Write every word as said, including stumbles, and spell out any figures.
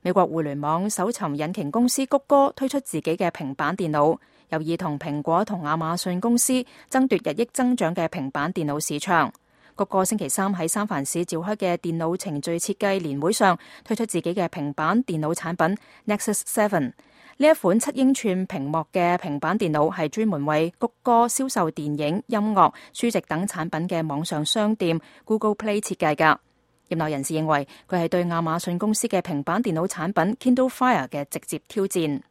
美國互聯網搜尋引擎公司谷歌推出自己嘅平板電腦，有意同蘋果同亞馬遜公司爭奪日益增長嘅平板電腦市場。谷歌星期三喺三藩市召開嘅電腦程序設計年會上推出自己嘅平板電腦產品 Nexus 七。呢一款七英寸屏幕嘅平板電腦係專門為谷歌銷售電影、音樂、書籍等產品嘅網上商店 Google Play 設計㗎。業內人士認為佢係對亞馬遜公司嘅平板電腦產品 Kindle Fire 嘅直接挑戰。